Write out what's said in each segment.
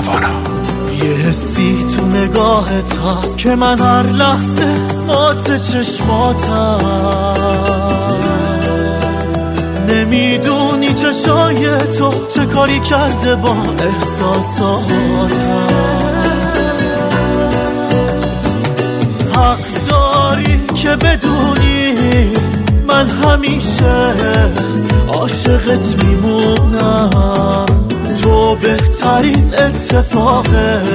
توانا. یه حسی تو نگاهت هست که من هر لحظه مات چشماتم. نمیدونی چشای تو چه کاری کرده با احساساتم. حق داری که بدونی من همیشه عاشقت میمونم. تو بهترین اتفاق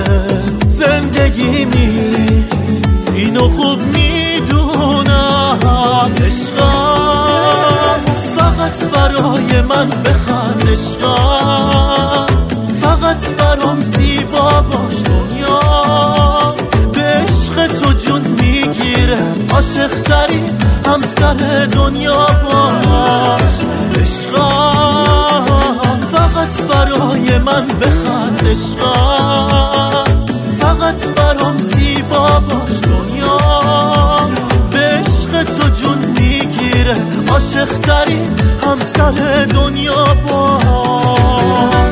زندگیمی، اینو خوب میدونم. عشقم فقط برای من بخند، عشقم فقط برام زیبا باش. دنیا به عشق تو جون میگیره، عاشق ترین همسر دنیا باش. عشقم فقط برای من بخند، عشقم فقط برام زیبا باش. دنیا به عشق تو جون میگیره، عاشق ترین همسر دنیا باش.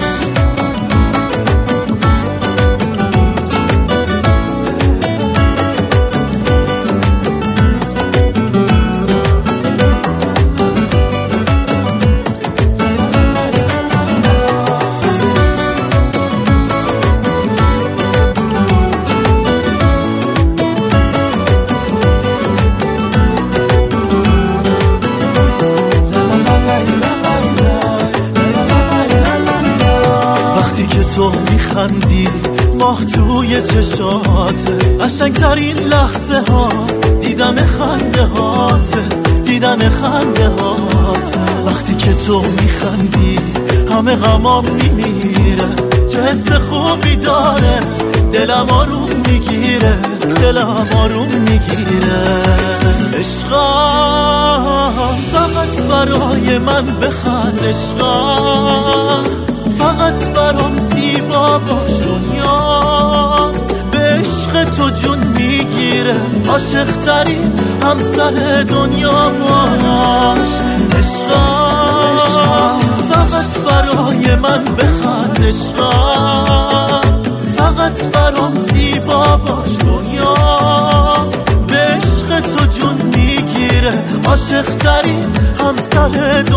تو میخندی ماه توی چشاته، قشنگترین لحظه ها دیدن خنده هاته، دیدن خنده هاته. وقتی که تو میخندی همه غمام میمیره، چه حس خوبی داره، دلم آروم میگیره، دلم آروم میگیره. عشقم فقط برای من بخند، عشقم فقط برام زیبا باش. دنیا به عشق تو جون میگیره، عاشق ترین همسر دنیا باش. عشقم فقط برای من بخند، عشقم فقط برام زیبا باش. دنیا به عشق تو جون میگیره، عاشق ترین همسر دنیا